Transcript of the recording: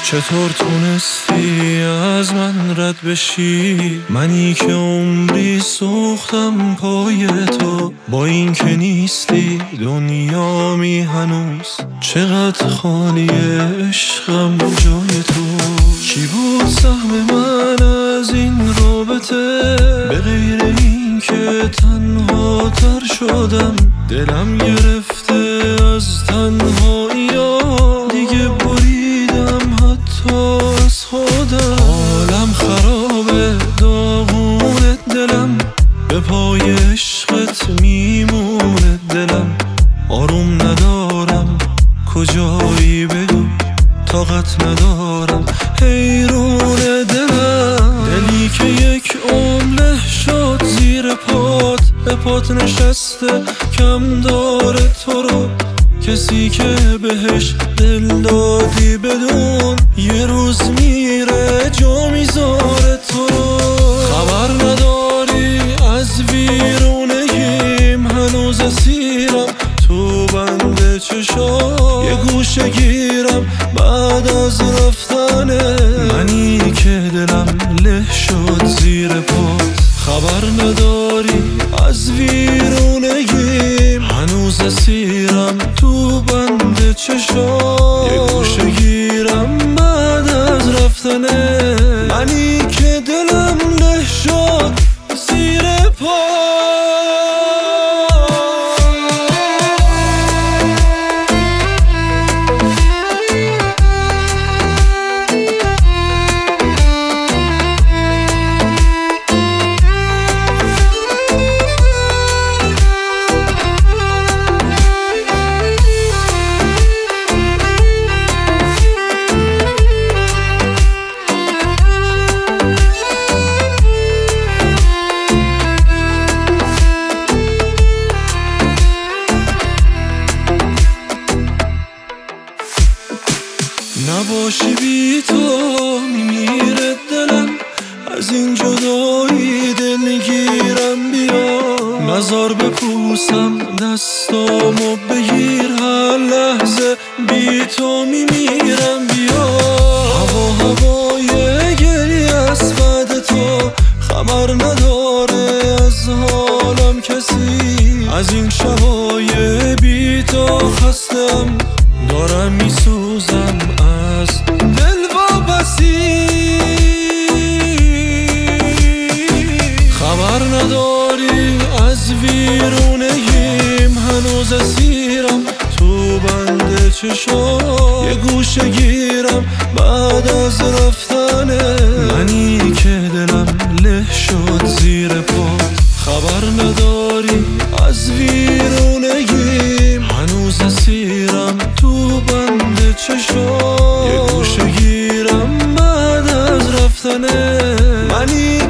چطور تونستی از من رد بشی؟ منی که عمری سوختم پای تو. با این که نیستی دنیامی هنوز چقدر خالی عشقم جای تو. چی بود سهم من از این رابطه؟ به غیر این که تنها تر شدم. دلم گرفته از تنهایی ها، دیگه بریدم حتی از خودم. حالم خرابه داغونه دلم، به پای عشقت میمونه دلم. آروم ندارم کجایی بگو، طاقت ندارم حیرون دلم. دلی که یک عمره شد زیر پات، به پات نشسته کم داره تو رو. کسی که بهش دل دادی بدون یه روز میره جا میذاره تو رو. خبر نداری از ویرونگیم، هنوز اسیرم تو بند چشام. یه گوشه گیرم بعد از رفتنه، منی که دلم له شد زیر پات. خبر نداری از ویرونگیم، هنوز اسیرم تو بند چشام. یه گوشه گیرم بعد از رفتنه، منی که دلم له شد زیر پات. نباشی بی تو میمیره دلم، از این جدایی دلگیرم. بیا نزار بپوسم دستامو بگیر، هر لحظه بی تو میمیرم. بیا هوای گریه از بعد تو، خبر نداره از حالم کسی. از این شبای بی تو خستم، دارم میسوزم از دل واپسی. خبر نداری از ویرونگیم، هنوز اسیرم تو بند چشام. یه گوشه گیرم بعد از رفتنه، منی که دلم له شد زیر پات. خبر نداری از ویرونگیم، هنوز اسیرم تو بند چشام. یه گوشه گیرم بعد از رفتنه، منی